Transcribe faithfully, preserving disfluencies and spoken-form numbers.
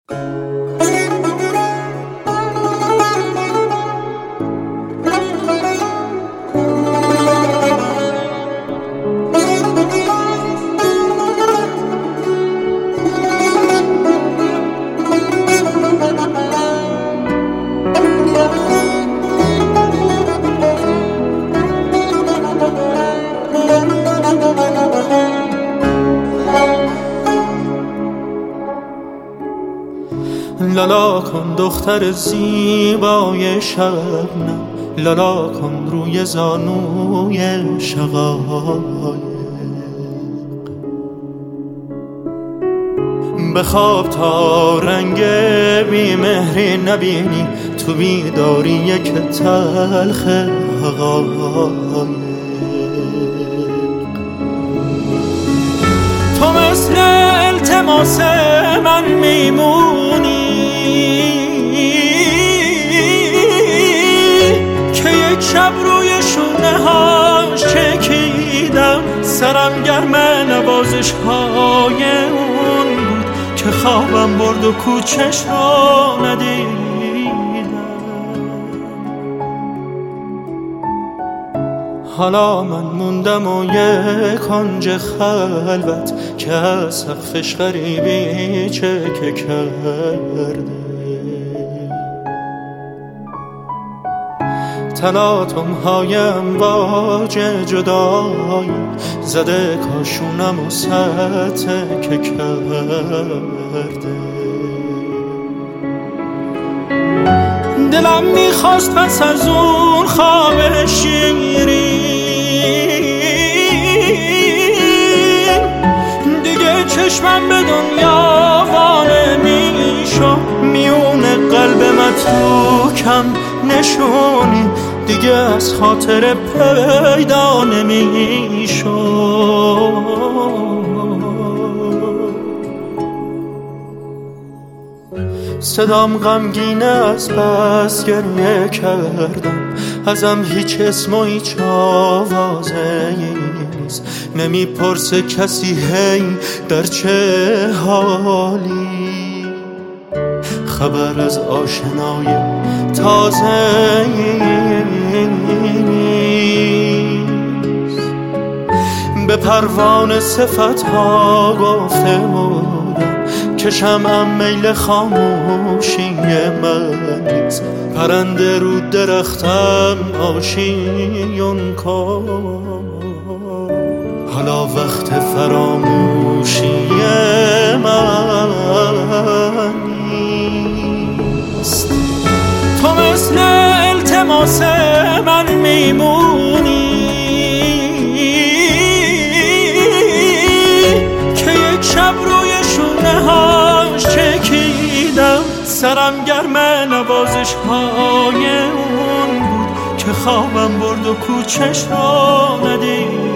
لالا کن دختر زیبای شبنم، لالا کن روی زانوی شقایق. بخواب تا رنگ بیمهری نبینی، تو بیداری یک تلخ حقایق. تو مثل التماس من میمونی که یک شب روی شونه هاش چکیدم، سرم گرم نوازش های اون بود که خوابم برد و کوچش رو ندیدم. حالا من موندم و یک کنج خلوت که از سقفش غریبی چکه کرده. تلاطم های امواج جدایی زده کاشونم و سطح که کرده. دلم میخواست پس از اون خواب شیرین دیگه چشمم به دنیا وانه میشو، میونه قلب متروکم نشونی دیگه از خاطر پیدا نمیشو. صدام غمگینه از بس گریه کردم، ازم هیچ اسم و هیچ آوازه نیست. نمیپرسه کسی هی در چه حالی، خبر از آشنای تازه نیست. به پروانه صفت ها گفته بودم که شمعم میل خاموشی من نیست. پرنده رو درختم آشیون کن، حالا وقت فراموشی من نیست. تو مثل التماس من میمونی که یک شب روی شونه هاش چکیدم، سرم گرم نوازش های اون بود که خوابم برد و کوچش رو ندید.